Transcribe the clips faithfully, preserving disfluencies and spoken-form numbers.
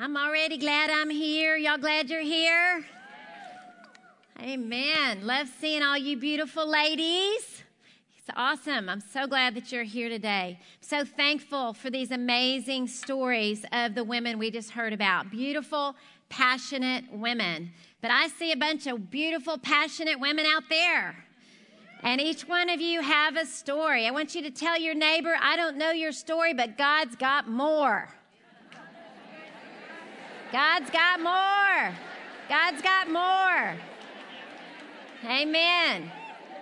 I'm already glad I'm here. Y'all glad you're here? Amen. Love seeing all you beautiful ladies. It's awesome. I'm so glad that you're here today. So thankful for these amazing stories of the women we just heard about. Beautiful, passionate women. But I see a bunch of beautiful, passionate women out there. And each one of you have a story. I want you to tell your neighbor, I don't know your story, but God's got more. God's got more. God's got more. Amen.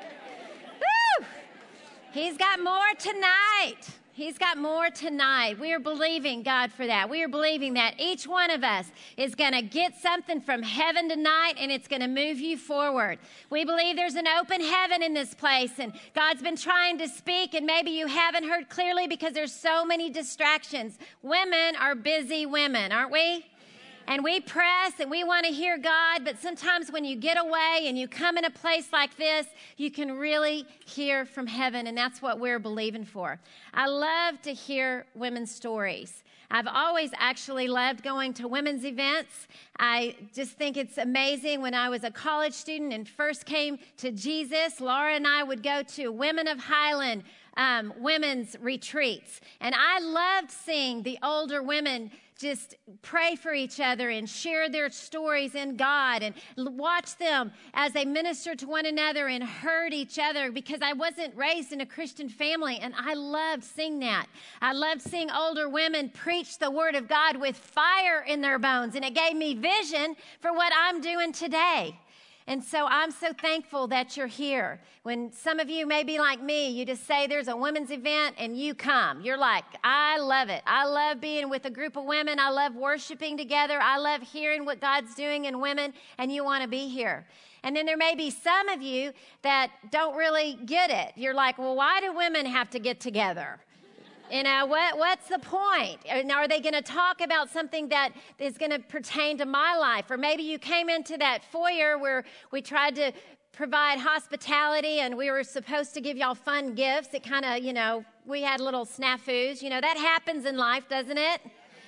Woo! He's got more tonight. He's got more tonight. We are believing God for that. We are believing that each one of us is going to get something from heaven tonight, and it's going to move you forward. We believe there's an open heaven in this place, and God's been trying to speak, and maybe you haven't heard clearly because there's so many distractions. Women are busy women, aren't we? And we press and we want to hear God, but sometimes when you get away and you come in a place like this, you can really hear from heaven, and that's what we're believing for. I love to hear women's stories. I've always actually loved going to women's events. I just think it's amazing. When I was a college student and first came to Jesus, Laura and I would go to Women of Highland um, women's retreats, and I loved seeing the older women just pray for each other and share their stories in God and watch them as they ministered to one another and heard each other, because I wasn't raised in a Christian family, and I loved seeing that. I loved seeing older women preach the word of God with fire in their bones, and it gave me vision for what I'm doing today. And so I'm so thankful that you're here. When some of you may be like me, you just say there's a women's event and you come. You're like, I love it. I love being with a group of women. I love worshiping together. I love hearing what God's doing in women, and you want to be here. And then there may be some of you that don't really get it. You're like, well, why do women have to get together? You know, what, what's the point? Are they going to talk about something that is going to pertain to my life? Or maybe you came into that foyer where we tried to provide hospitality and we were supposed to give y'all fun gifts. It kind of, you know, we had little snafus. You know, that happens in life, doesn't it?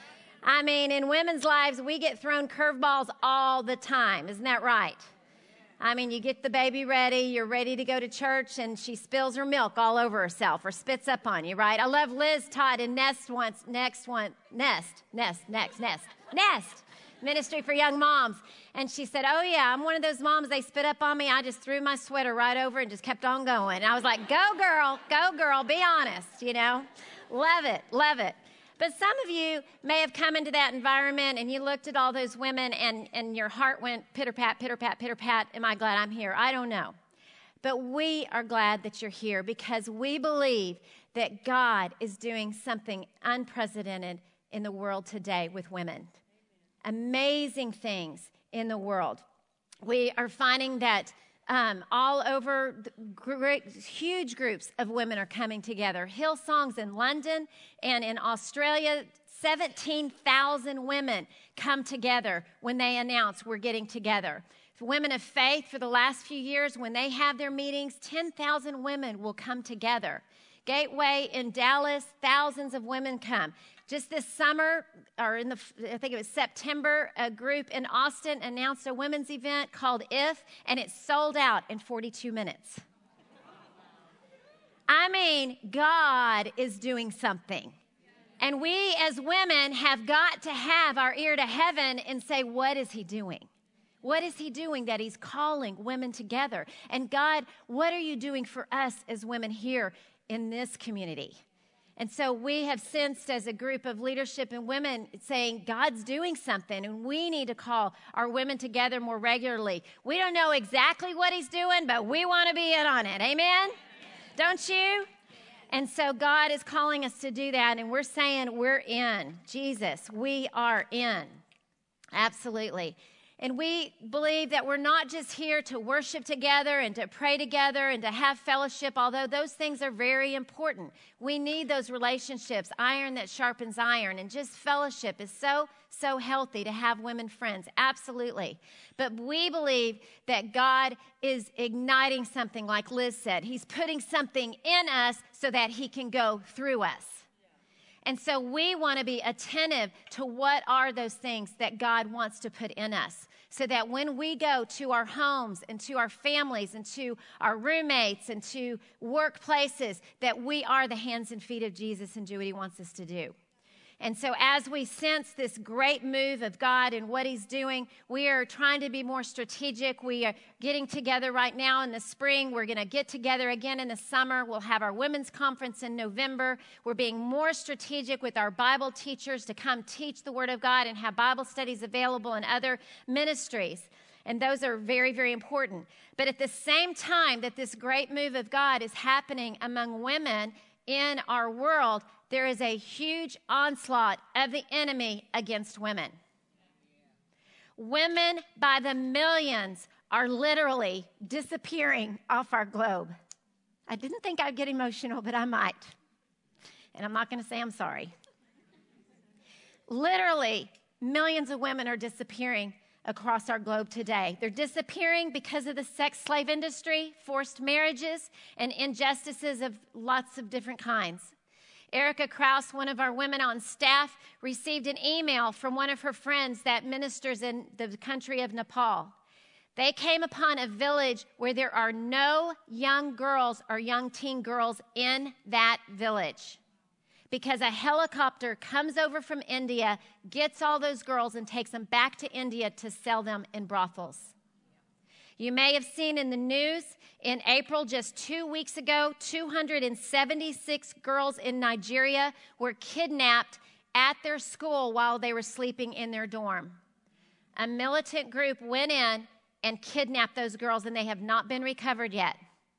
I mean, in women's lives, we get thrown curveballs all the time. Isn't that right? I mean, you get the baby ready, you're ready to go to church, and she spills her milk all over herself or spits up on you, right? I love Liz taught in Nest once, next one, Nest, Nest, next, Nest, Nest, Ministry for Young Moms. And she said, oh yeah, I'm one of those moms, they spit up on me, I just threw my sweater right over and just kept on going. And I was like, go girl, go girl, be honest, you know? Love it, love it. But some of you may have come into that environment and you looked at all those women and, and your heart went pitter-pat, pitter-pat, pitter-pat. Am I glad I'm here? I don't know. But we are glad that you're here because we believe that God is doing something unprecedented in the world today with women. Amazing things in the world. We are finding that Um, all over, great, huge groups of women are coming together. Hillsongs in London and in Australia, seventeen thousand women come together when they announce we're getting together. Women of Faith, for the last few years, when they have their meetings, ten thousand women will come together. Gateway in Dallas, thousands of women come. Just this summer, or in the, I think it was September, a group in Austin announced a women's event called If, and it sold out in forty-two minutes. I mean, God is doing something. And we as women have got to have our ear to heaven and say, what is he doing? What is he doing that he's calling women together? And God, what are you doing for us as women here in this community? And so we have sensed as a group of leadership and women saying God's doing something and we need to call our women together more regularly. We don't know exactly what he's doing, but we want to be in on it. Amen? Don't you? And so God is calling us to do that, and we're saying we're in. Jesus, we are in. Absolutely. And we believe that we're not just here to worship together and to pray together and to have fellowship, although those things are very important. We need those relationships, iron that sharpens iron, and just fellowship is so, so healthy to have women friends, absolutely. But we believe that God is igniting something, like Liz said. He's putting something in us so that he can go through us. And so we want to be attentive to what are those things that God wants to put in us, so that when we go to our homes and to our families and to our roommates and to workplaces, that we are the hands and feet of Jesus and do what he wants us to do. And so as we sense this great move of God and what he's doing, we are trying to be more strategic. We are getting together right now in the spring. We're going to get together again in the summer. We'll have our women's conference in November. We're being more strategic with our Bible teachers to come teach the Word of God and have Bible studies available in other ministries. And those are very, very important. But at the same time that this great move of God is happening among women in our world, there is a huge onslaught of the enemy against women. Women by the millions are literally disappearing off our globe. I didn't think I'd get emotional, but I might. And I'm not going to say I'm sorry. Literally, millions of women are disappearing across our globe today. They're disappearing because of the sex slave industry, forced marriages, and injustices of lots of different kinds. Erica Krause, one of our women on staff, received an email from one of her friends that ministers in the country of Nepal. They came upon a village where there are no young girls or young teen girls in that village, because a helicopter comes over from India, gets all those girls, and takes them back to India to sell them in brothels. You may have seen in the news in April, just two weeks ago, two hundred seventy-six girls in Nigeria were kidnapped at their school while they were sleeping in their dorm. A militant group went in and kidnapped those girls, and they have not been recovered yet.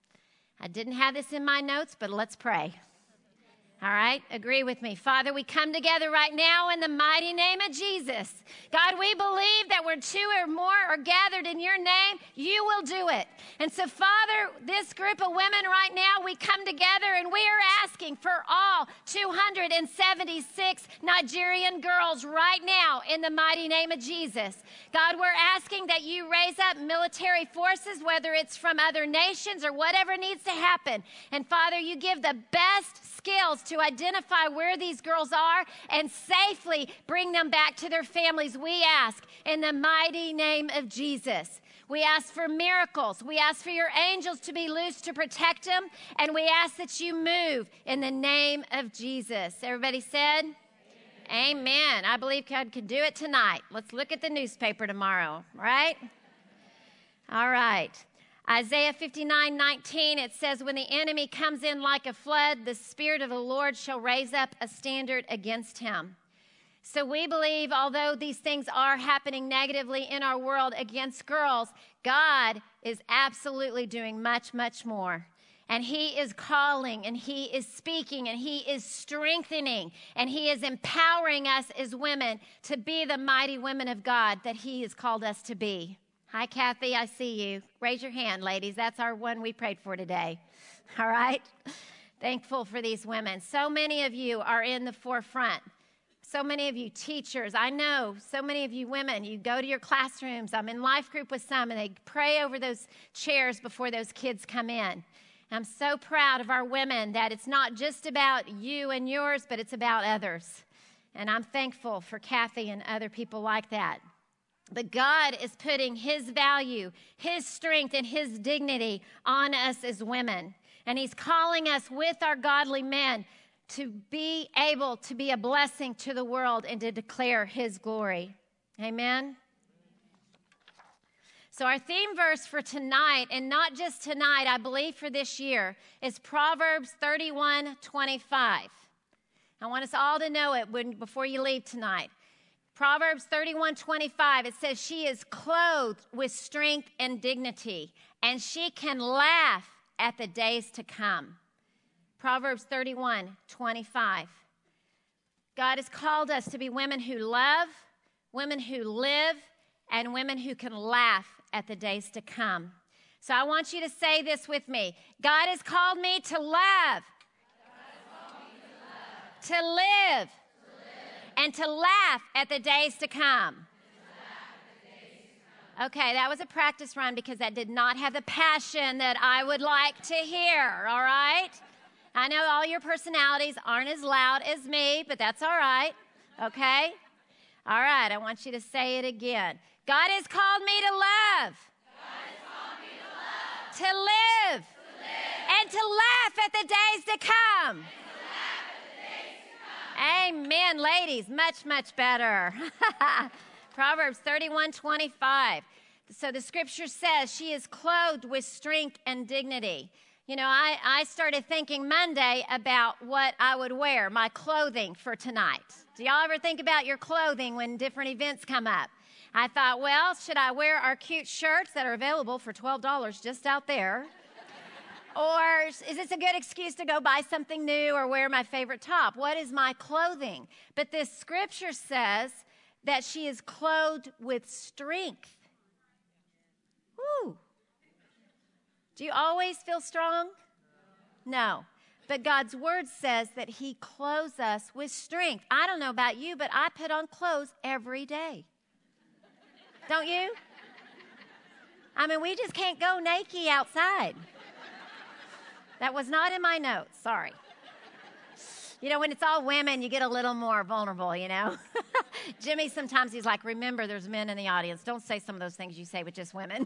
I didn't have this in my notes, but let's pray. All right, agree with me. Father, we come together right now in the mighty name of Jesus. God, we believe that where two or more are gathered in your name, you will do it. And so, Father, this group of women right now, we come together and we are asking for all two hundred seventy-six Nigerian girls right now in the mighty name of Jesus. God, we're asking that you raise up military forces, whether it's from other nations or whatever needs to happen. And Father, you give the best skills to identify where these girls are and safely bring them back to their families, we ask in the mighty name of Jesus. We ask for miracles. We ask for your angels to be loose to protect them, and we ask that you move in the name of Jesus. Everybody said? Amen. Amen. I believe God could do it tonight. Let's look at the newspaper tomorrow, right? All right. Isaiah fifty-nine nineteen, it says, when the enemy comes in like a flood, the Spirit of the Lord shall raise up a standard against him. So we believe, although these things are happening negatively in our world against girls, God is absolutely doing much, much more. And he is calling, and he is speaking, and he is strengthening, and he is empowering us as women to be the mighty women of God that he has called us to be. Hi, Kathy, I see you. Raise your hand, ladies. That's our one we prayed for today. All right? Thankful for these women. So many of you are in the forefront. So many of you teachers. I know so many of you women, you go to your classrooms. I'm in life group with some, and they pray over those chairs before those kids come in. I'm so proud of our women that it's not just about you and yours, but it's about others. And I'm thankful for Kathy and other people like that. But God is putting his value, his strength, and his dignity on us as women. And he's calling us with our godly men to be able to be a blessing to the world and to declare his glory. Amen? So our theme verse for tonight, and not just tonight, I believe for this year, is Proverbs thirty-one twenty-five. I want us all to know it when, before you leave tonight. Proverbs thirty-one twenty-five, it says, she is clothed with strength and dignity, and she can laugh at the days to come. Proverbs thirty-one twenty-five. God has called us to be women who love, women who live, and women who can laugh at the days to come. So I want you to say this with me. God has called me to love, to, love. to live, and to laugh at the days to come. Okay, that was a practice run because that did not have the passion that I would like to hear, all right? I know all your personalities aren't as loud as me, but that's all right, okay? All right, I want you to say it again. God has called me to love. God has called me to love. To live. To live. And to laugh at the days to come. And to laugh at the days to come. Amen, ladies. Much, much better. Proverbs thirty-one twenty-five. So the scripture says she is clothed with strength and dignity. You know, I, I started thinking Monday about what I would wear, my clothing for tonight. Do y'all ever think about your clothing when different events come up? I thought, well, should I wear our cute shirts that are available for twelve dollars just out there? Or is this a good excuse to go buy something new or wear my favorite top? What is my clothing? But this scripture says that she is clothed with strength. Woo. Do you always feel strong? No. But God's word says that he clothes us with strength. I don't know about you, but I put on clothes every day. Don't you? I mean, we just can't go naked outside. That was not in my notes. Sorry. You know, when it's all women, you get a little more vulnerable, you know. Jimmy, sometimes he's like, remember, there's men in the audience. Don't say some of those things you say with just women.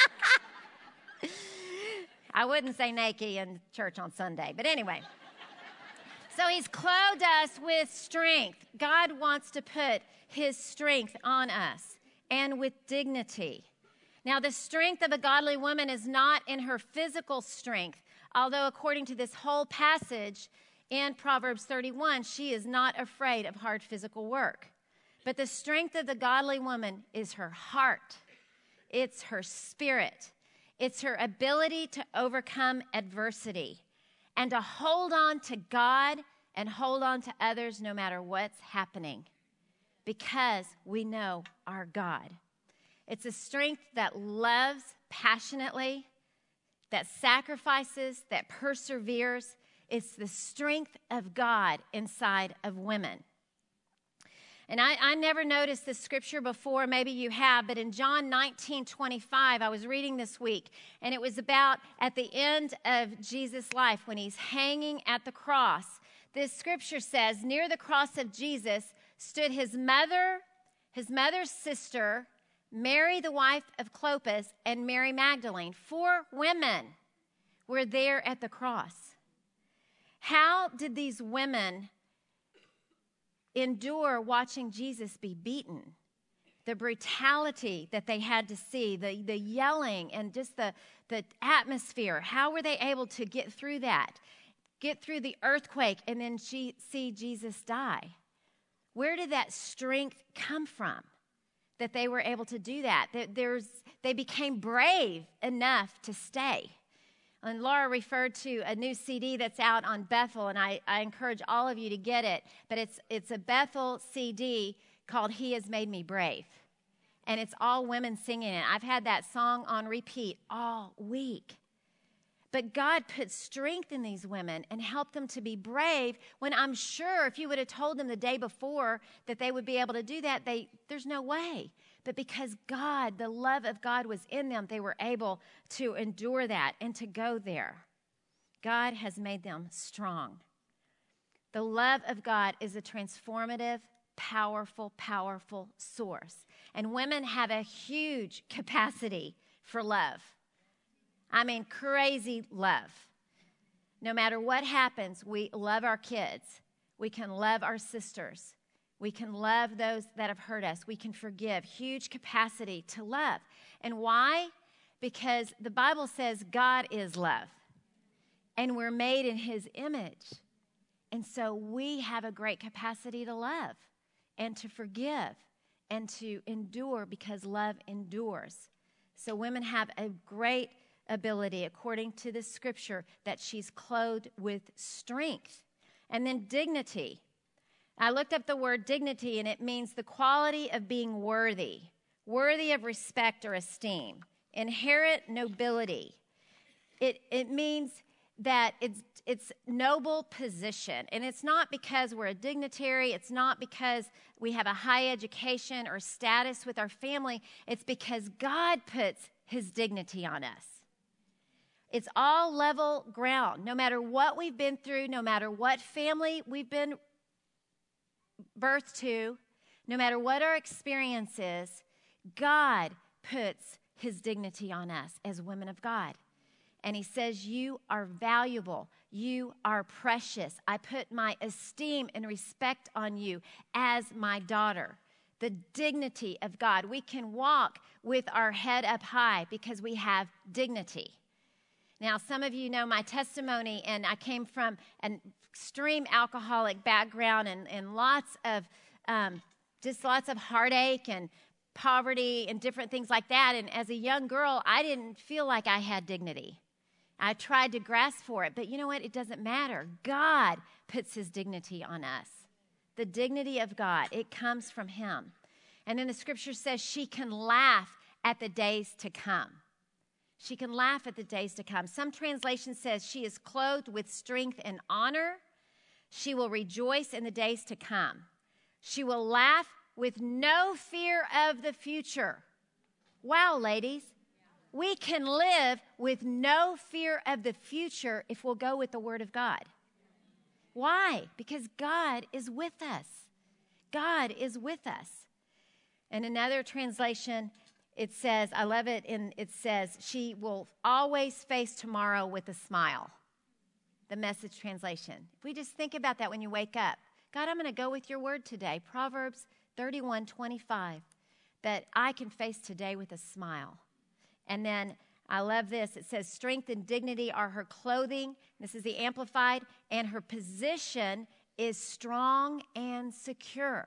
I wouldn't say naked in church on Sunday. But anyway. So he's clothed us with strength. God wants to put his strength on us and with dignity. Now, the strength of a godly woman is not in her physical strength, although according to this whole passage in Proverbs thirty-one, she is not afraid of hard physical work. But the strength of the godly woman is her heart. It's her spirit. It's her ability to overcome adversity and to hold on to God and hold on to others no matter what's happening, because we know our God. It's a strength that loves passionately, that sacrifices, that perseveres. It's the strength of God inside of women. And I, I never noticed this scripture before. Maybe you have, but in John nineteen twenty-five, I was reading this week, and it was about at the end of Jesus' life when he's hanging at the cross. This scripture says, near the cross of Jesus stood his mother, his mother's sister, Mary, the wife of Clopas, and Mary Magdalene. Four women were there at the cross. How did these women endure watching Jesus be beaten? The brutality that they had to see, the, the yelling and just the, the atmosphere. How were they able to get through that? Get through the earthquake and then see Jesus die? Where did that strength come from that they were able to do that? There's, they became brave enough to stay. And Laura referred to a new C D that's out on Bethel, and I, I encourage all of you to get it. But it's it's a Bethel C D called He Has Made Me Brave. And it's all women singing it. I've had that song on repeat all week. But God put strength in these women and helped them to be brave when I'm sure if you would have told them the day before that they would be able to do that, they there's no way. But because God, the love of God was in them, they were able to endure that and to go there. God has made them strong. The love of God is a transformative, powerful, powerful source. And women have a huge capacity for love. I mean, crazy love. No matter what happens, we love our kids. We can love our sisters. We can love those that have hurt us. We can forgive. Huge capacity to love. And why? Because the Bible says God is love. And we're made in his image. And so we have a great capacity to love and to forgive and to endure because love endures. So women have a great ability, according to the scripture, that she's clothed with strength. And then dignity. I looked up the word dignity, and it means the quality of being worthy, worthy of respect or esteem, inherent nobility. It, it means that it's, it's noble position, and it's not because we're a dignitary. It's not because we have a high education or status with our family. It's because God puts his dignity on us. It's all level ground. No matter what we've been through, no matter what family we've been birthed to, no matter what our experience is, God puts his dignity on us as women of God. And he says, you are valuable. You are precious. I put my esteem and respect on you as my daughter. The dignity of God. We can walk with our head up high because we have dignity. Now, some of you know my testimony, and I came from an extreme alcoholic background and, and lots of, um, just lots of heartache and poverty and different things like that. And as a young girl, I didn't feel like I had dignity. I tried to grasp for it, but you know what? It doesn't matter. God puts his dignity on us. The dignity of God, it comes from him. And then the scripture says she can laugh at the days to come. She can laugh at the days to come. Some translation says she is clothed with strength and honor. She will rejoice in the days to come. She will laugh with no fear of the future. Wow, ladies. We can live with no fear of the future if we'll go with the word of God. Why? Because God is with us. God is with us. In another translation, it says, I love it, and it says, she will always face tomorrow with a smile. The Message translation. If we just think about that when you wake up. God, I'm going to go with your word today. Proverbs thirty-one twenty-five. That I can face today with a smile. And then I love this. It says, strength and dignity are her clothing. This is the Amplified. And her position is strong and secure.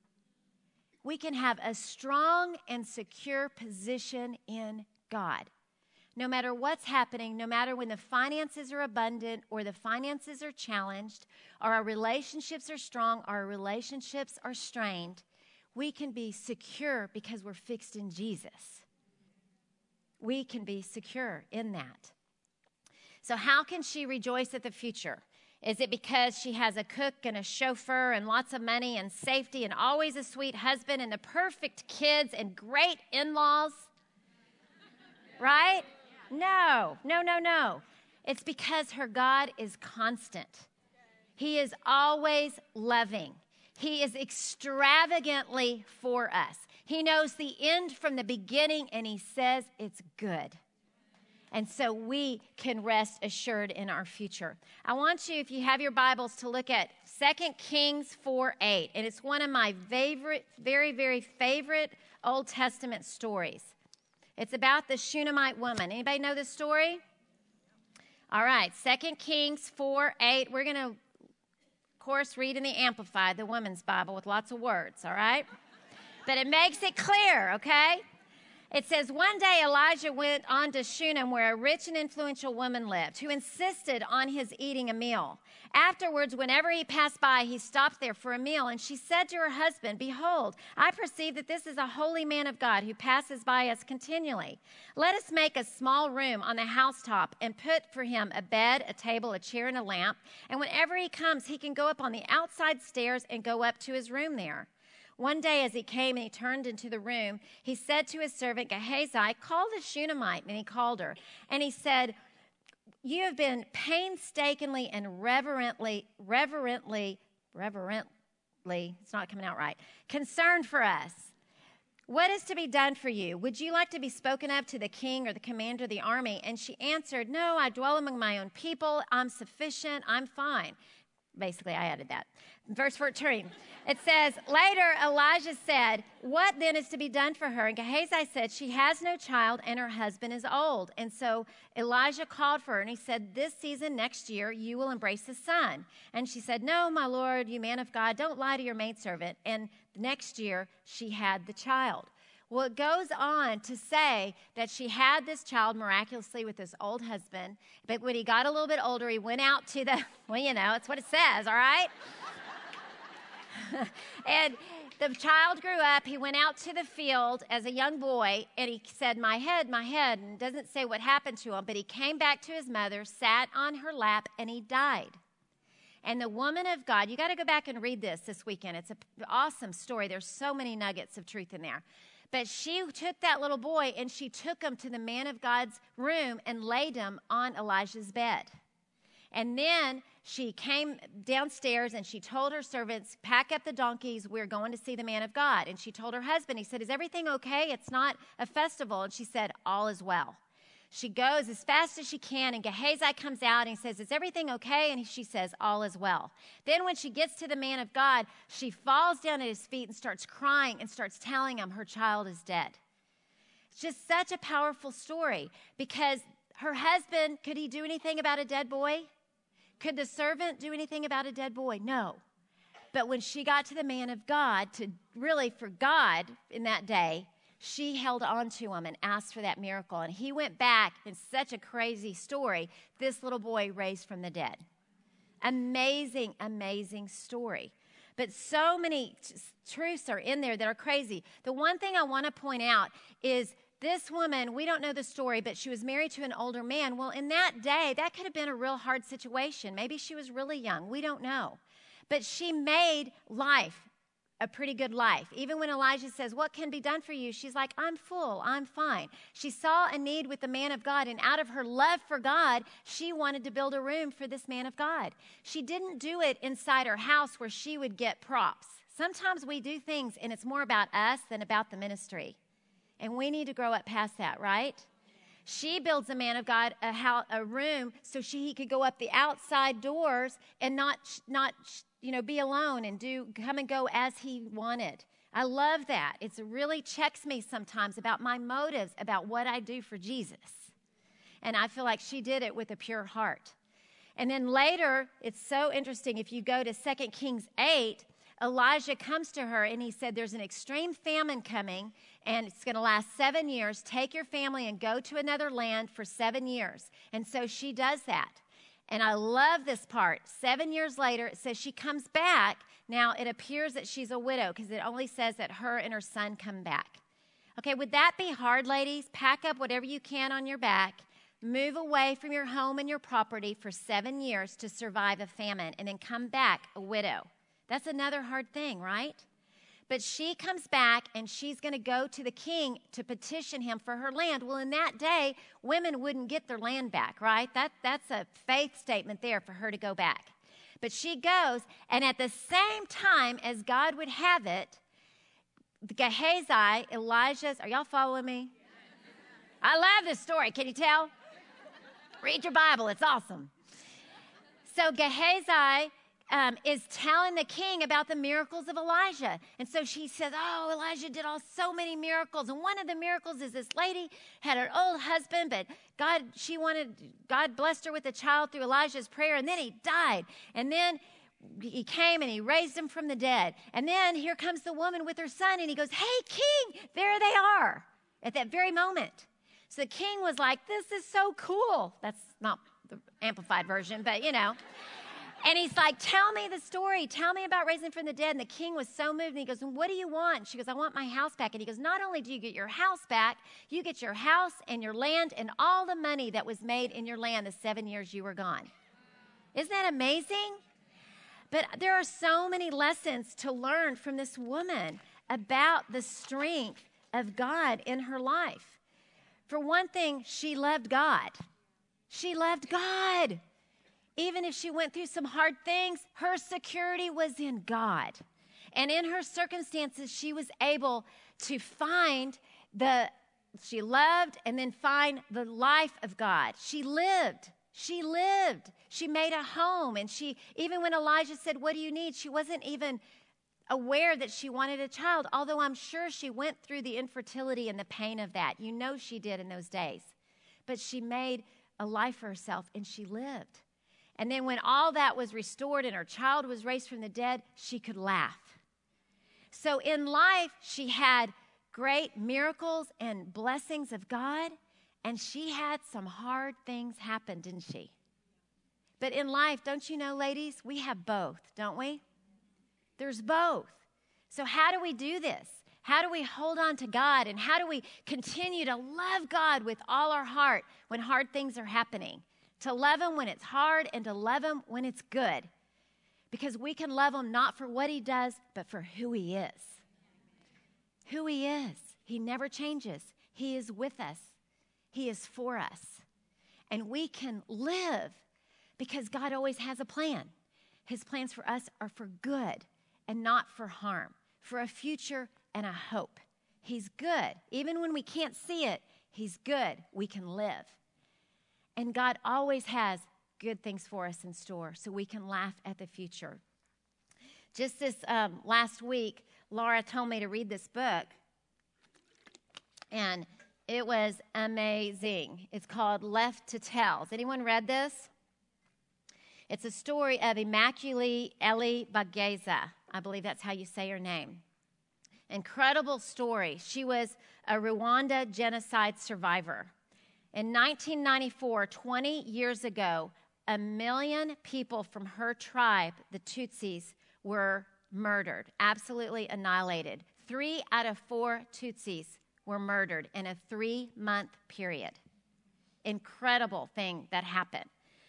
We can have a strong and secure position in God. No matter what's happening, no matter when the finances are abundant or the finances are challenged, or our relationships are strong, or our relationships are strained, we can be secure because we're fixed in Jesus. We can be secure in that. So how can she rejoice at the future? Is it because she has a cook and a chauffeur and lots of money and safety and always a sweet husband and the perfect kids and great in-laws? Right? No, no, no, no. It's because her God is constant. He is always loving. He is extravagantly for us. He knows the end from the beginning, and he says it's good. And so we can rest assured in our future. I want you, if you have your Bibles, to look at Second Kings four eight. And it's one of my favorite, very, very favorite Old Testament stories. It's about the Shunammite woman. Anybody know this story? All right, Second Kings four eight. We're going to, of course, read in the Amplified, the Women's Bible, with lots of words, all right? But it makes it clear, okay? It says, one day Elijah went on to Shunem, where a rich and influential woman lived, who insisted on his eating a meal. Afterwards, whenever he passed by, he stopped there for a meal. And she said to her husband, behold, I perceive that this is a holy man of God who passes by us continually. Let us make a small room on the housetop and put for him a bed, a table, a chair, and a lamp. And whenever he comes, he can go up on the outside stairs and go up to his room there. One day as he came and he turned into the room, he said to his servant Gehazi, call the Shunammite. And he called her. And he said, you have been painstakingly and reverently, reverently, reverently, it's not coming out right, concerned for us. What is to be done for you? Would you like to be spoken of to the king or the commander of the army? And she answered, no, I dwell among my own people. I'm sufficient. I'm fine. Basically, I added that. Verse fourteen, it says, later Elijah said, what then is to be done for her? And Gehazi said, she has no child and her husband is old. And so Elijah called for her and he said, this season next year you will embrace a son. And she said, no, my Lord, you man of God, don't lie to your maidservant. And next year she had the child. Well, it goes on to say that she had this child miraculously with this old husband. But when he got a little bit older, he went out to the, well, you know, it's what it says, all right? And the child grew up. He went out to the field as a young boy, and he said, my head, my head, and doesn't say what happened to him, but he came back to his mother, sat on her lap, and he died. And the woman of God, you got to go back and read this this weekend. It's an awesome story. There's so many nuggets of truth in there. But she took that little boy and she took him to the man of God's room and laid him on Elijah's bed. And then she came downstairs and she told her servants, pack up the donkeys, we're going to see the man of God. And she told her husband, he said, is everything okay? It's not a festival. And she said, all is well. She goes as fast as she can, and Gehazi comes out and he says, is everything okay? And she says, all is well. Then when she gets to the man of God, she falls down at his feet and starts crying and starts telling him her child is dead. It's just such a powerful story, because her husband, could he do anything about a dead boy? Could the servant do anything about a dead boy? No. But when she got to the man of God, to really for God in that day, she held on to him and asked for that miracle. And he went back, in such a crazy story, this little boy raised from the dead. Amazing, amazing story. But so many t- truths are in there that are crazy. The one thing I want to point out is this woman, we don't know the story, but she was married to an older man. Well, in that day, that could have been a real hard situation. Maybe she was really young. We don't know. But she made life a pretty good life. Even when Elijah says, what can be done for you? She's like, I'm full, I'm fine. She saw a need with the man of God, and out of her love for God, she wanted to build a room for this man of God. She didn't do it inside her house where she would get props. Sometimes we do things and it's more about us than about the ministry. And we need to grow up past that, right? She builds a man of God a, house, a room so she, he could go up the outside doors and not, not, you know, be alone and do come and go as he wanted. I love that. It really checks me sometimes about my motives, about what I do for Jesus. And I feel like she did it with a pure heart. And then later, it's so interesting. If you go to Second Kings eight, Elijah comes to her and he said, there's an extreme famine coming and it's going to last seven years. Take your family and go to another land for seven years. And so she does that. And I love this part. Seven years later, it says she comes back. Now, it appears that she's a widow because it only says that her and her son come back. Okay, would that be hard, ladies? Pack up whatever you can on your back. Move away from your home and your property for seven years to survive a famine and then come back a widow. That's another hard thing, right? But she comes back and she's going to go to the king to petition him for her land. Well, in that day, women wouldn't get their land back, right? That, that's a faith statement there for her to go back. But she goes, and at the same time as God would have it, Gehazi, Elijah's, are y'all following me? I love this story. Can you tell? Read your Bible. It's awesome. So Gehazi Um, is telling the king about the miracles of Elijah. And so she says, oh, Elijah did all so many miracles. And one of the miracles is this lady had an old husband, but God, she wanted, God blessed her with a child through Elijah's prayer. And then he died. And then he came and he raised him from the dead. And then here comes the woman with her son. And he goes, hey, king, there they are at that very moment. So the king was like, this is so cool. That's not the amplified version, but you know. And he's like, tell me the story. Tell me about raising from the dead. And the king was so moved. And he goes, what do you want? She goes, I want my house back. And he goes, not only do you get your house back, you get your house and your land and all the money that was made in your land the seven years you were gone. Isn't that amazing? But there are so many lessons to learn from this woman about the strength of God in her life. For one thing, she loved God. She loved God. Even if she went through some hard things, her security was in God. And in her circumstances, she was able to find the, she loved and then find the life of God. She lived. She lived. She made a home. And she, even when Elijah said, what do you need? She wasn't even aware that she wanted a child, although I'm sure she went through the infertility and the pain of that. You know she did in those days. But she made a life for herself and she lived. And then when all that was restored and her child was raised from the dead, she could laugh. So in life, she had great miracles and blessings of God, and she had some hard things happen, didn't she? But in life, don't you know, ladies, we have both, don't we? There's both. So how do we do this? How do we hold on to God, and how do we continue to love God with all our heart when hard things are happening? To love him when it's hard and to love him when it's good. Because we can love him not for what he does, but for who he is. Who he is. He never changes. He is with us. He is for us. And we can live because God always has a plan. His plans for us are for good and not for harm, for a future and a hope. He's good. Even when we can't see it, he's good. We can live. And God always has good things for us in store, so we can laugh at the future. Just this um, last week, Laura told me to read this book, and it was amazing. It's called Left to Tell. Has anyone read this? It's a story of Immaculée Elie Bageza. I believe that's how you say her name. Incredible story. She was a Rwanda genocide survivor. In nineteen ninety-four, twenty years ago, a million people from her tribe, the Tutsis, were murdered, absolutely annihilated. Three out of four Tutsis were murdered in a three-month period. Incredible thing that happened.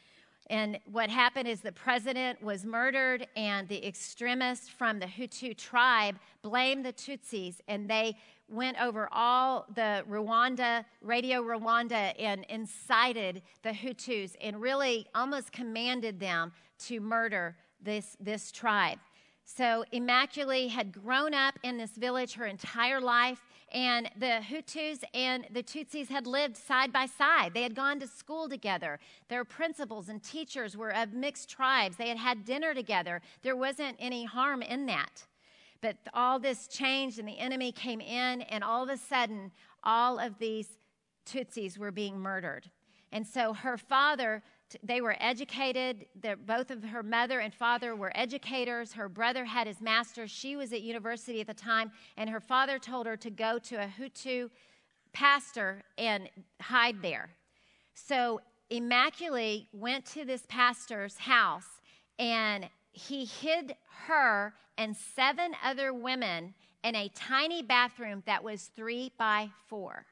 And what happened is the president was murdered, and the extremists from the Hutu tribe blamed the Tutsis, and they went over all the Rwanda, Radio Rwanda, and incited the Hutus and really almost commanded them to murder this, this tribe. So Immaculée had grown up in this village her entire life, and the Hutus and the Tutsis had lived side by side. They had gone to school together. Their principals and teachers were of mixed tribes. They had had dinner together. There wasn't any harm in that. But all this changed, and the enemy came in, and all of a sudden, all of these Tutsis were being murdered. And so her father, they were educated. Both of her mother and father were educators. Her brother had his master's. She was at university at the time, and her father told her to go to a Hutu pastor and hide there. So Immaculée went to this pastor's house, and he hid her and seven other women in a tiny bathroom that was three by four.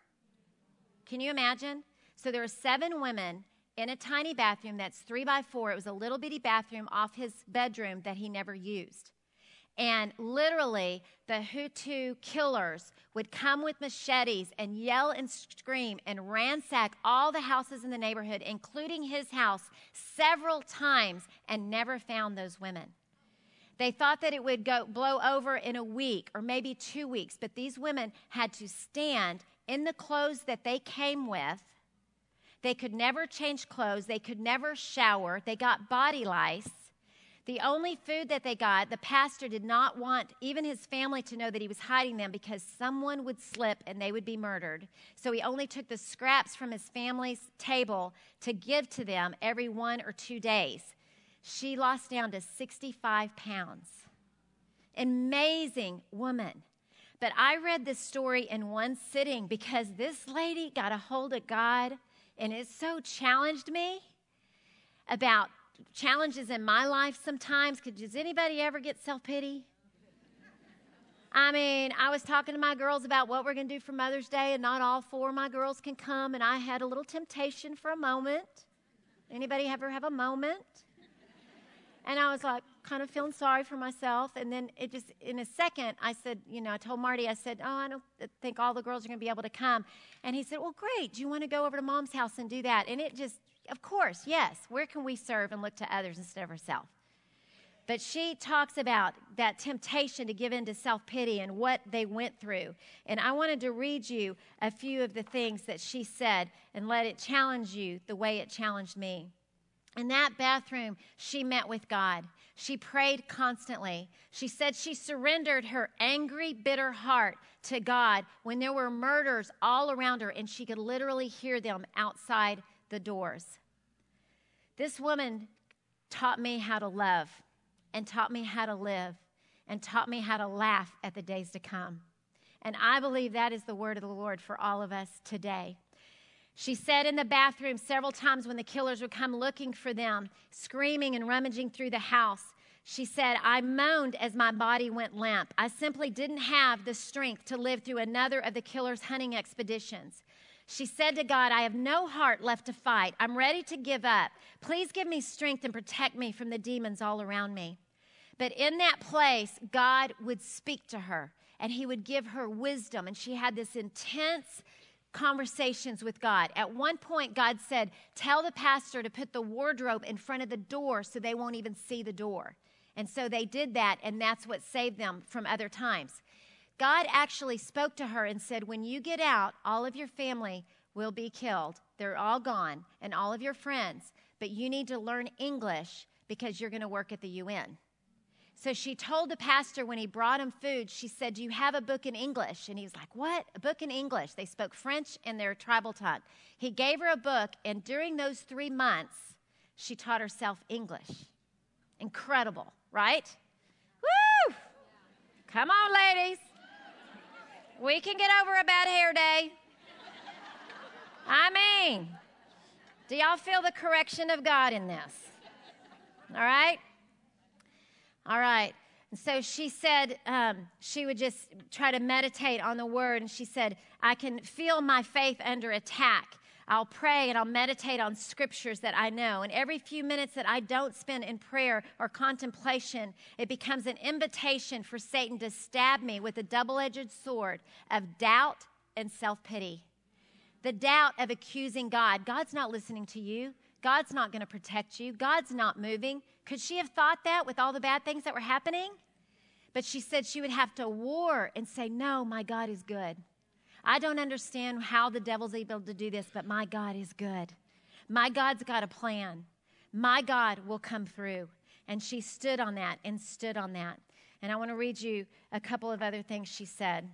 Can you imagine? So there were seven women in a tiny bathroom that's three by four. It was a little bitty bathroom off his bedroom that he never used. And literally, the Hutu killers would come with machetes and yell and scream and ransack all the houses in the neighborhood, including his house, several times, and never found those women. They thought that it would go blow over in a week or maybe two weeks, but these women had to stand in the clothes that they came with. They could never change clothes. They could never shower. They got body lice. The only food that they got, the pastor did not want even his family to know that he was hiding them because someone would slip and they would be murdered. So he only took the scraps from his family's table to give to them every one or two days. She lost down to sixty-five pounds. Amazing woman. But I read this story in one sitting because this lady got a hold of God, and it so challenged me about challenges in my life sometimes. Does anybody ever get self-pity? I mean, I was talking to my girls about what we're going to do for Mother's Day, and not all four of my girls can come, and I had a little temptation for a moment. Anybody ever have a moment? And I was like, kind of feeling sorry for myself. And then it just, in a second, I said, you know, I told Marty, I said, oh, I don't think all the girls are going to be able to come. And he said, well, great. Do you want to go over to Mom's house and do that? And it just, of course, yes. Where can we serve and look to others instead of ourselves? But she talks about that temptation to give in to self-pity and what they went through. And I wanted to read you a few of the things that she said and let it challenge you the way it challenged me. In that bathroom, she met with God. She prayed constantly. She said she surrendered her angry, bitter heart to God when there were murders all around her, and she could literally hear them outside the doors. This woman taught me how to love and taught me how to live and taught me how to laugh at the days to come. And I believe that is the word of the Lord for all of us today. She said in the bathroom several times when the killers would come looking for them, screaming and rummaging through the house, she said, I moaned as my body went limp. I simply didn't have the strength to live through another of the killers' hunting expeditions. She said to God, I have no heart left to fight. I'm ready to give up. Please give me strength and protect me from the demons all around me. But in that place, God would speak to her. and he would give her wisdom. And she had this intense conversations with God. At one point, God said, tell the pastor to put the wardrobe in front of the door so they won't even see the door. And so they did that, and that's what saved them from other times. God actually spoke to her and said, when you get out, all of your family will be killed. They're all gone, and all of your friends. But you need to learn English because you're going to work at the U N. So she told the pastor when he brought him food, she said, do you have a book in English? And he was like, what? A book in English? They spoke French in their tribal tongue. He gave her a book, and during those three months, she taught herself English. Incredible, right? Woo! Come on, ladies. We can get over a bad hair day. I mean, do y'all feel the correction of God in this? All right? All right. And so she said um, she would just try to meditate on the word. And she said, I can feel my faith under attack. I'll pray and I'll meditate on scriptures that I know. And every few minutes that I don't spend in prayer or contemplation, it becomes an invitation for Satan to stab me with a double-edged sword of doubt and self-pity. The doubt of accusing God. God's not listening to you. God's not going to protect you. God's not moving. Could she have thought that with all the bad things that were happening? But she said she would have to war and say, no, my God is good. I don't understand how the devil's able to do this, but my God is good. My God's got a plan. My God will come through. And she stood on that and stood on that. And I want to read you a couple of other things she said.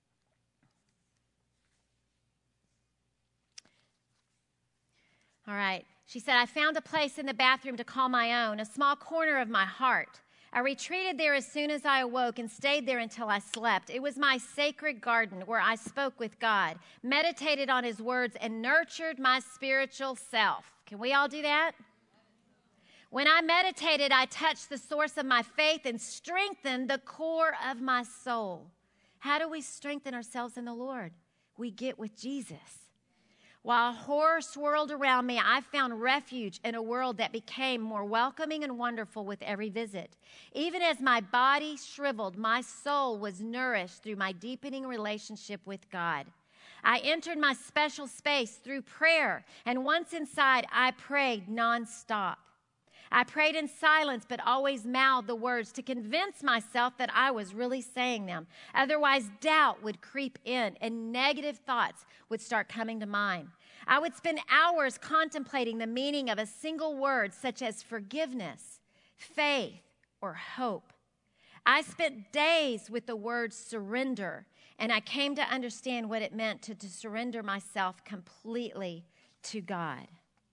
All right. She said, I found a place in the bathroom to call my own, a small corner of my heart. I retreated there as soon as I awoke and stayed there until I slept. It was my sacred garden where I spoke with God, meditated on his words, and nurtured my spiritual self. Can we all do that? When I meditated, I touched the source of my faith and strengthened the core of my soul. How do we strengthen ourselves in the Lord? We get with Jesus. While horror swirled around me, I found refuge in a world that became more welcoming and wonderful with every visit. Even as my body shriveled, my soul was nourished through my deepening relationship with God. I entered my special space through prayer, and once inside, I prayed nonstop. I prayed in silence, but always mouthed the words to convince myself that I was really saying them. Otherwise, doubt would creep in and negative thoughts would start coming to mind. I would spend hours contemplating the meaning of a single word, such as forgiveness, faith, or hope. I spent days with the word surrender, and I came to understand what it meant to, to surrender myself completely to God.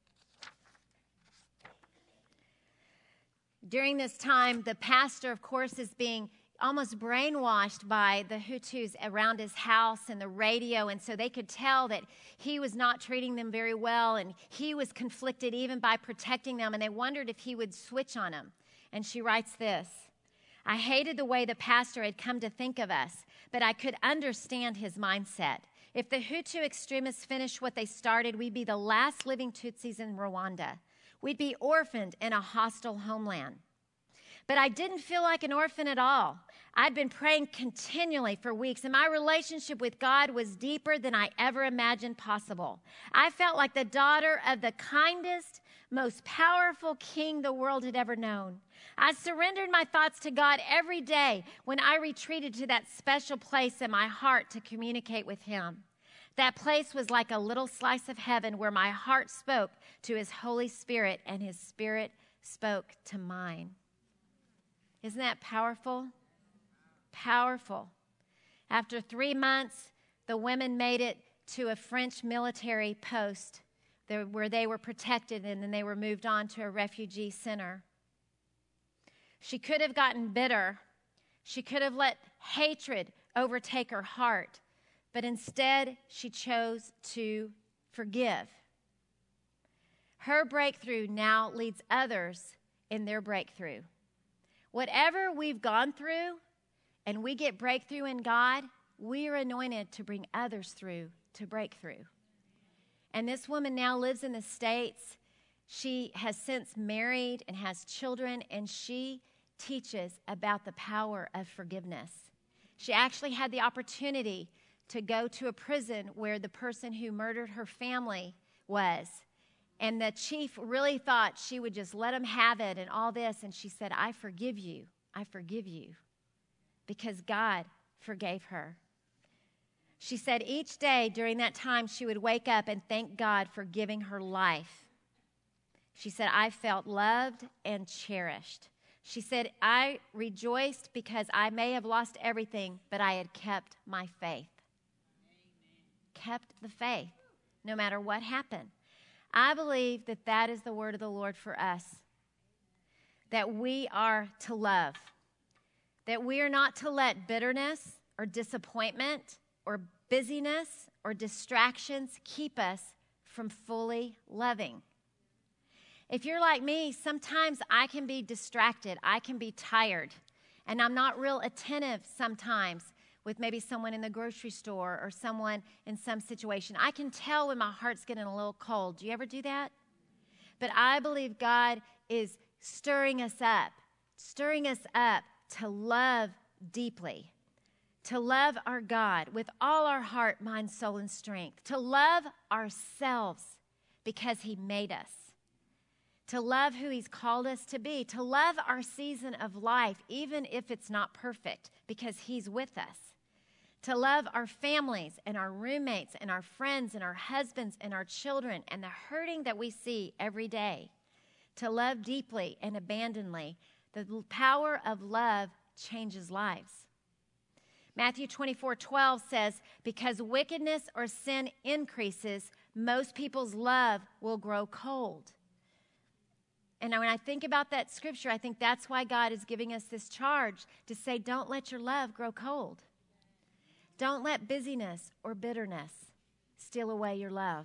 During this time, the pastor, of course, is being almost brainwashed by the Hutus around his house and the radio, and so they could tell that he was not treating them very well, and he was conflicted even by protecting them, and they wondered if he would switch on them. And she writes this, I hated the way the pastor had come to think of us, but I could understand his mindset. If the Hutu extremists finished what they started, we'd be the last living Tutsis in Rwanda. We'd be orphaned in a hostile homeland. But I didn't feel like an orphan at all. I'd been praying continually for weeks, and my relationship with God was deeper than I ever imagined possible. I felt like the daughter of the kindest, most powerful king the world had ever known. I surrendered my thoughts to God every day when I retreated to that special place in my heart to communicate with him. That place was like a little slice of heaven where my heart spoke to his Holy Spirit and his Spirit spoke to mine. Isn't that powerful? Powerful. After three months, the women made it to a French military post where they were protected, and then they were moved on to a refugee center. She could have gotten bitter. She could have let hatred overtake her heart. But instead, she chose to forgive. Her breakthrough now leads others in their breakthrough. Whatever we've gone through and we get breakthrough in God, we are anointed to bring others through to breakthrough. And this woman now lives in the States. She has since married and has children, and she teaches about the power of forgiveness. She actually had the opportunity to go to a prison where the person who murdered her family was. And the chief really thought she would just let him have it and all this. And she said, I forgive you. I forgive you. Because God forgave her. She said each day during that time she would wake up and thank God for giving her life. She said, I felt loved and cherished. She said, I rejoiced because I may have lost everything, but I had kept my faith. Amen. Kept the faith, no matter what happened. I believe that that is the word of the Lord for us, that we are to love, that we are not to let bitterness or disappointment or busyness or distractions keep us from fully loving. If you're like me, sometimes I can be distracted, I can be tired, and I'm not real attentive sometimes with maybe someone in the grocery store or someone in some situation. I can tell when my heart's getting a little cold. Do you ever do that? But I believe God is stirring us up, stirring us up to love deeply, to love our God with all our heart, mind, soul, and strength, to love ourselves because he made us, to love who he's called us to be, to love our season of life, even if it's not perfect, because he's with us. To love our families and our roommates and our friends and our husbands and our children and the hurting that we see every day. To love deeply and abandonedly. The power of love changes lives. Matthew twenty-four twelve says, because wickedness or sin increases, most people's love will grow cold. And when I think about that scripture, I think that's why God is giving us this charge to say, don't let your love grow cold. Don't let busyness or bitterness steal away your love.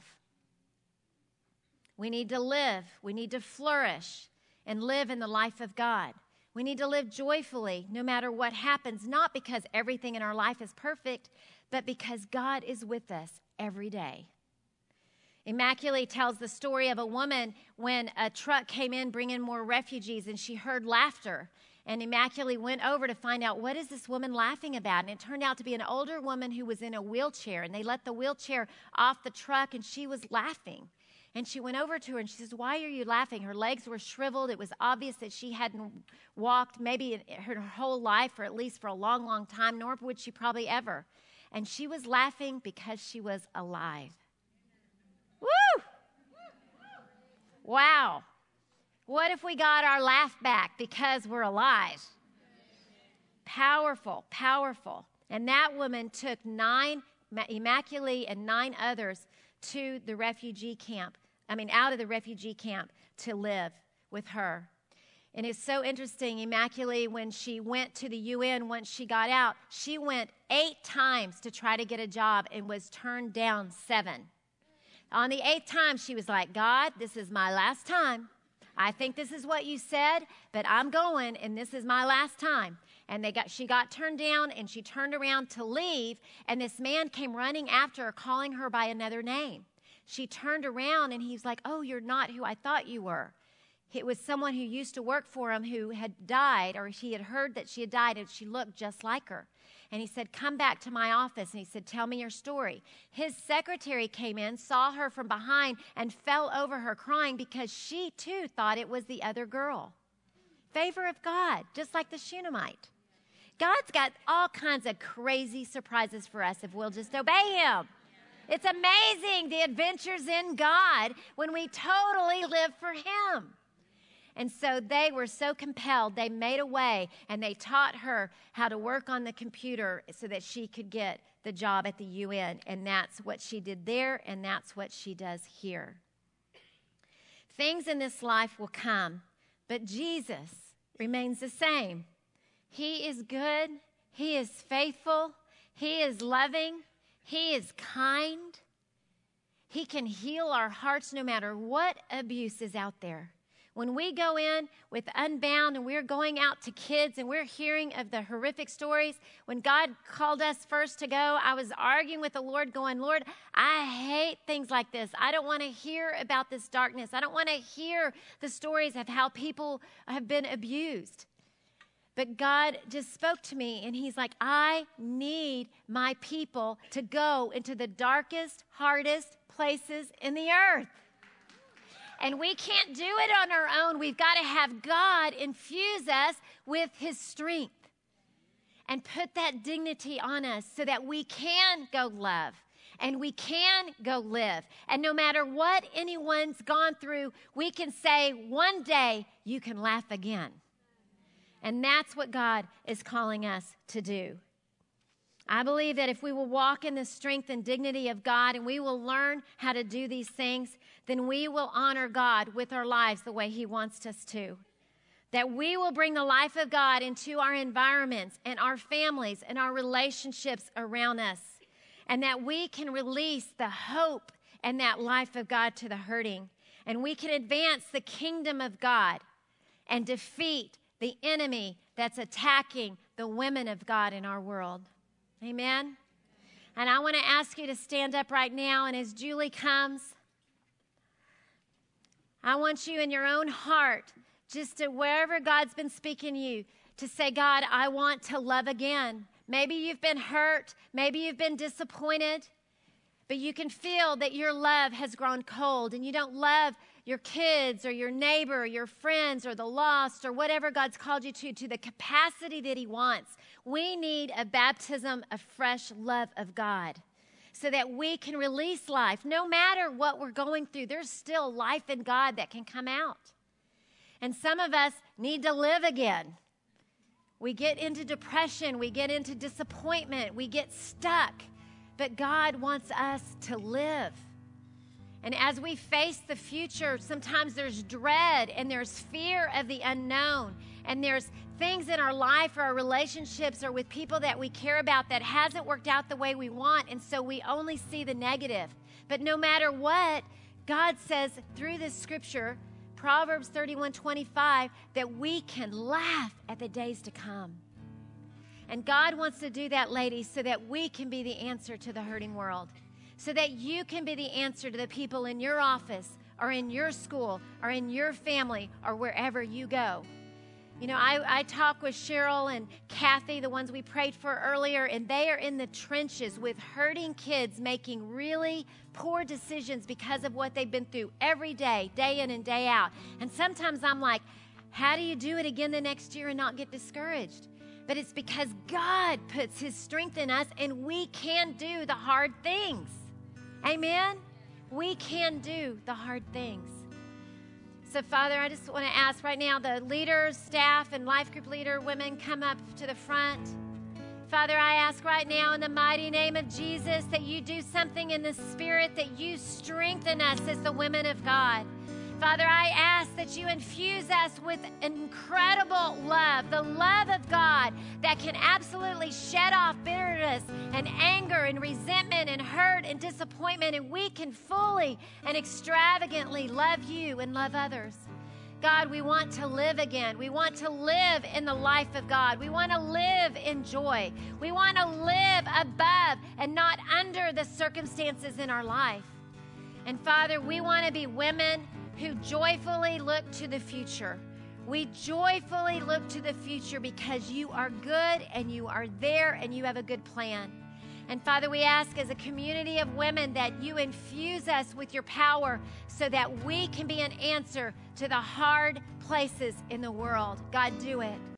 We need to live. We need to flourish and live in the life of God. We need to live joyfully no matter what happens, not because everything in our life is perfect, but because God is with us every day. Immaculate tells the story of a woman when a truck came in bringing more refugees and she heard laughter. And Immaculate went over to find out, what is this woman laughing about? And it turned out to be an older woman who was in a wheelchair. And they let the wheelchair off the truck and she was laughing. And she went over to her and she says, why are you laughing? Her legs were shriveled. It was obvious that she hadn't walked maybe her whole life, or at least for a long, long time, nor would she probably ever. And she was laughing because she was alive. Woo! Wow. What if we got our laugh back because we're alive? Powerful, powerful. And that woman took nine, Immaculate and nine others to the refugee camp, I mean, out of the refugee camp to live with her. And it's so interesting, Immaculate, when she went to the U N, once she got out, she went eight times to try to get a job and was turned down seven. On the eighth time, she was like, God, this is my last time. I think this is what you said, but I'm going, and this is my last time. And they got, she got turned down, and she turned around to leave, and this man came running after her, calling her by another name. She turned around, and he's like, oh, you're not who I thought you were. It was someone who used to work for him who had died, or he had heard that she had died, and she looked just like her. And he said, come back to my office. And he said, tell me your story. His secretary came in, saw her from behind, and fell over her crying because she, too, thought it was the other girl. Favor of God, just like the Shunammite. God's got all kinds of crazy surprises for us if we'll just obey him. It's amazing the adventures in God when we totally live for him. And so they were so compelled, they made a way, and they taught her how to work on the computer so that she could get the job at the U N. And that's what she did there, and that's what she does here. Things in this life will come, but Jesus remains the same. He is good. He is faithful. He is loving. He is kind. He can heal our hearts no matter what abuse is out there. When we go in with Unbound and we're going out to kids and we're hearing of the horrific stories, when God called us first to go, I was arguing with the Lord going, Lord, I hate things like this. I don't want to hear about this darkness. I don't want to hear the stories of how people have been abused. But God just spoke to me, and he's like, I need my people to go into the darkest, hardest places in the earth. And we can't do it on our own. We've got to have God infuse us with his strength and put that dignity on us so that we can go love and we can go live. And no matter what anyone's gone through, we can say, one day you can laugh again. And that's what God is calling us to do. I believe that if we will walk in the strength and dignity of God and we will learn how to do these things, then we will honor God with our lives the way he wants us to. That we will bring the life of God into our environments and our families and our relationships around us. And that we can release the hope and that life of God to the hurting. And we can advance the kingdom of God and defeat the enemy that's attacking the women of God in our world. Amen? And I want to ask you to stand up right now, and as Julie comes, I want you in your own heart, just to wherever God's been speaking to you, to say, God, I want to love again. Maybe you've been hurt. Maybe you've been disappointed. But you can feel that your love has grown cold, and you don't love your kids or your neighbor or your friends or the lost or whatever God's called you to, to the capacity that he wants. We need a baptism of fresh love of God so that we can release life. No matter what we're going through, there's still life in God that can come out. And some of us need to live again. We get into depression. We get into disappointment. We get stuck. But God wants us to live. And as we face the future, sometimes there's dread and there's fear of the unknown. And there's things in our life or our relationships or with people that we care about that hasn't worked out the way we want. And so we only see the negative. But no matter what, God says through this scripture, Proverbs thirty-one twenty-five, that we can laugh at the days to come. And God wants to do that, ladies, so that we can be the answer to the hurting world. So that you can be the answer to the people in your office or in your school or in your family or wherever you go. You know, I, I talk with Cheryl and Kathy, the ones we prayed for earlier, and they are in the trenches with hurting kids making really poor decisions because of what they've been through every day, day in and day out. And sometimes I'm like, how do you do it again the next year and not get discouraged? But it's because God puts his strength in us and we can do the hard things. Amen? We can do the hard things. So, Father, I just want to ask right now the leaders, staff, and life group leader, women, come up to the front. Father, I ask right now in the mighty name of Jesus that you do something in the spirit, that you strengthen us as the women of God. Father, I ask that you infuse us with incredible love, the love of God that can absolutely shed off bitterness and anger and resentment and hurt and disappointment, and we can fully and extravagantly love you and love others. God, we want to live again. We want to live in the life of God. We want to live in joy. We want to live above and not under the circumstances in our life. And Father, we want to be women who joyfully look to the future. We joyfully look to the future because you are good and you are there and you have a good plan. And Father, we ask as a community of women that you infuse us with your power so that we can be an answer to the hard places in the world. God, do it.